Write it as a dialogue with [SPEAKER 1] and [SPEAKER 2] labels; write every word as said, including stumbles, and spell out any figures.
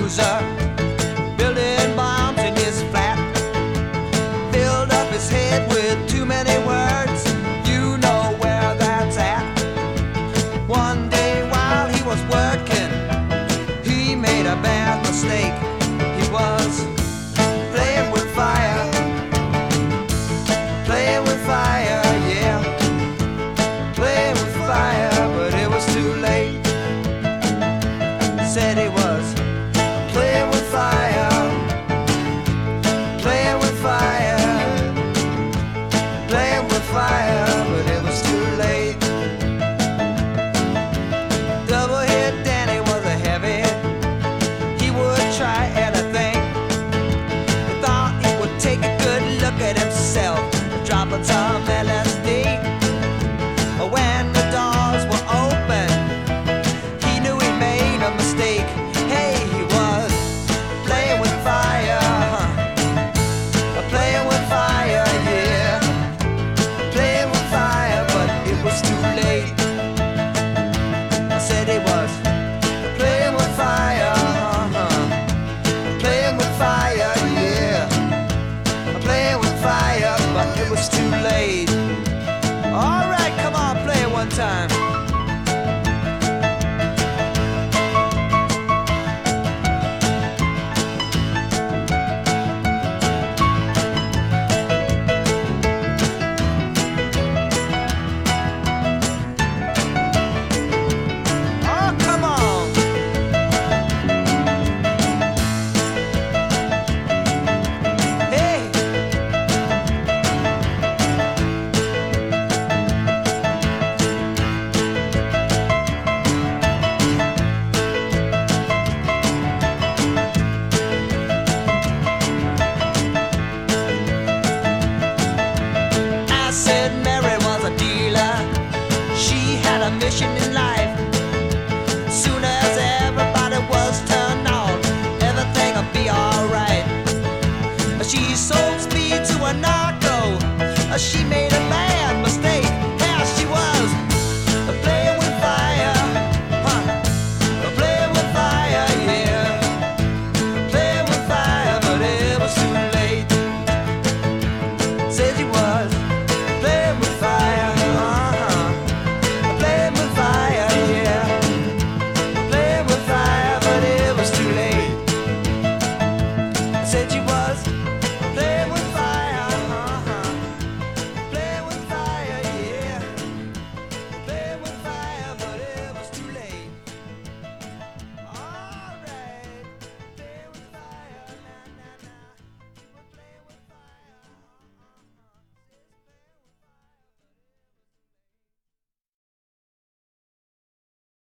[SPEAKER 1] loser, building bombs in his flat. Filled up his head with too many words. You know where that's at. One day while he was working, he made a bad mistake. He was playing with fire, playing with fire, yeah, playing with fire, but it was too late. Said he was playing with fire, playing with fire, playing with fire, but it was too late. Double hit Danny was a heavy. He would try anything. He thought he would take a good look at himself, drop a some L S D. When the doors were open, he knew he made a mistake. Hey, he was playing with fire, playing with fire, yeah, playing with fire, but it was too late. I said he was playing with fire, playing with fire, yeah, playing with fire, but it was too late. All right, come on, play it one time. Oh, come on. Hey. I said Mary was a dealer. She had a mission in life. Soon as everybody was turned on, everything would be alright. She sold speed to a narco. She made